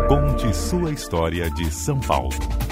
Conte sua história de São Paulo.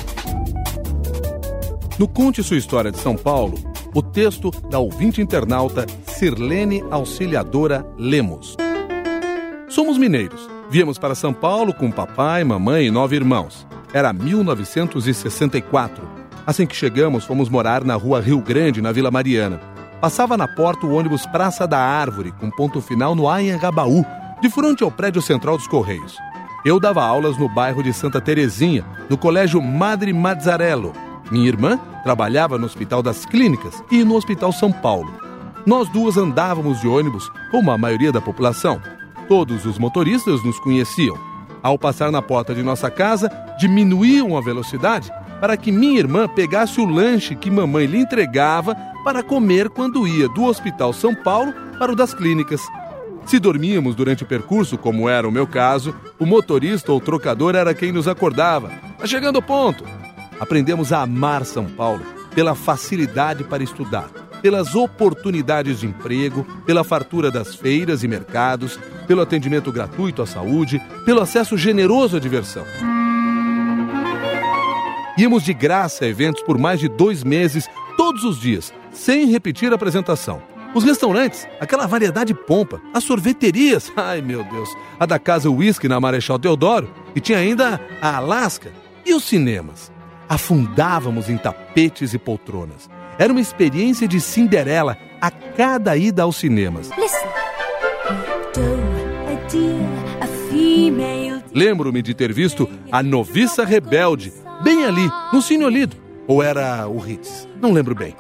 No Conte Sua História de São Paulo, o texto da ouvinte internauta Sirlene Auxiliadora Lemos. Somos mineiros. Viemos para São Paulo com papai, mamãe e 9 irmãos. Era 1964. Assim que chegamos, fomos morar na rua Rio Grande, na Vila Mariana. Passava na porta o ônibus Praça da Árvore, com ponto final no Anhangabaú, de frente ao prédio central dos Correios. Eu dava aulas no bairro de Santa Terezinha, no Colégio Madre Mazzarello. Minha irmã trabalhava no Hospital das Clínicas e no Hospital São Paulo. Nós duas andávamos de ônibus, como a maioria da população. Todos os motoristas nos conheciam. Ao passar na porta de nossa casa, diminuíam a velocidade para que minha irmã pegasse o lanche que mamãe lhe entregava para comer quando ia do Hospital São Paulo para o das Clínicas. Se dormíamos durante o percurso, como era o meu caso, o motorista ou trocador era quem nos acordava. Tá chegando o ponto. Aprendemos a amar São Paulo pela facilidade para estudar, pelas oportunidades de emprego, pela fartura das feiras e mercados, pelo atendimento gratuito à saúde, pelo acesso generoso à diversão. Íamos de graça a eventos por mais de 2 meses, todos os dias, sem repetir a apresentação. Os restaurantes, aquela variedade pompa, as sorveterias, ai meu Deus, a da Casa Whisky na Marechal Deodoro, e tinha ainda a Alaska, e os cinemas. Afundávamos em tapetes e poltronas. Era uma experiência de Cinderela a cada ida aos cinemas. Lembro-me de ter visto A Noviça Rebelde, bem ali, no Cine Olido. Ou era o Ritz, não lembro bem.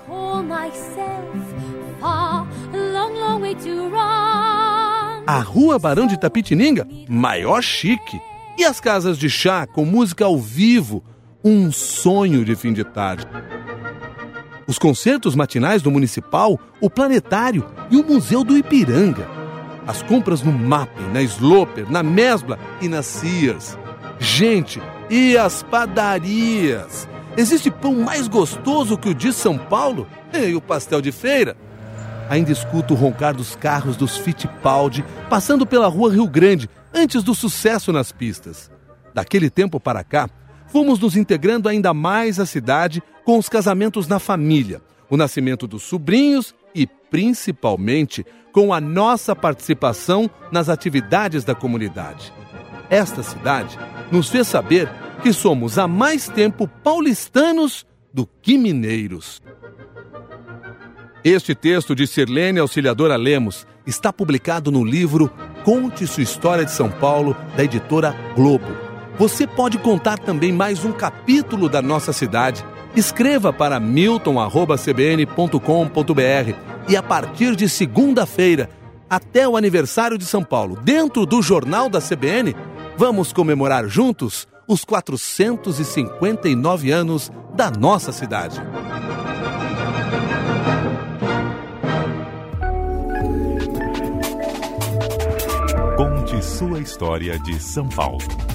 A Rua Barão de Itapetininga, maior chique. E as casas de chá com música ao vivo, um sonho de fim de tarde. Os concertos matinais do Municipal, o Planetário e o Museu do Ipiranga. As compras no Mapping, na Sloper, na Mesbla e na Sears. Gente, e as padarias? Existe pão mais gostoso que o de São Paulo? E o pastel de feira? Ainda escuto o roncar dos carros dos Fittipaldi passando pela rua Rio Grande, antes do sucesso nas pistas. Daquele tempo para cá, fomos nos integrando ainda mais à cidade com os casamentos na família, o nascimento dos sobrinhos e, principalmente, com a nossa participação nas atividades da comunidade. Esta cidade nos fez saber que somos há mais tempo paulistanos do que mineiros. Este texto de Sirlene Auxiliadora Lemos está publicado no livro Conte Sua História de São Paulo, da editora Globo. Você pode contar também mais um capítulo da nossa cidade. Escreva para milton@cbn.com.br e a partir de segunda-feira, até o aniversário de São Paulo, dentro do Jornal da CBN, vamos comemorar juntos os 459 anos da nossa cidade. Conte sua história de São Paulo.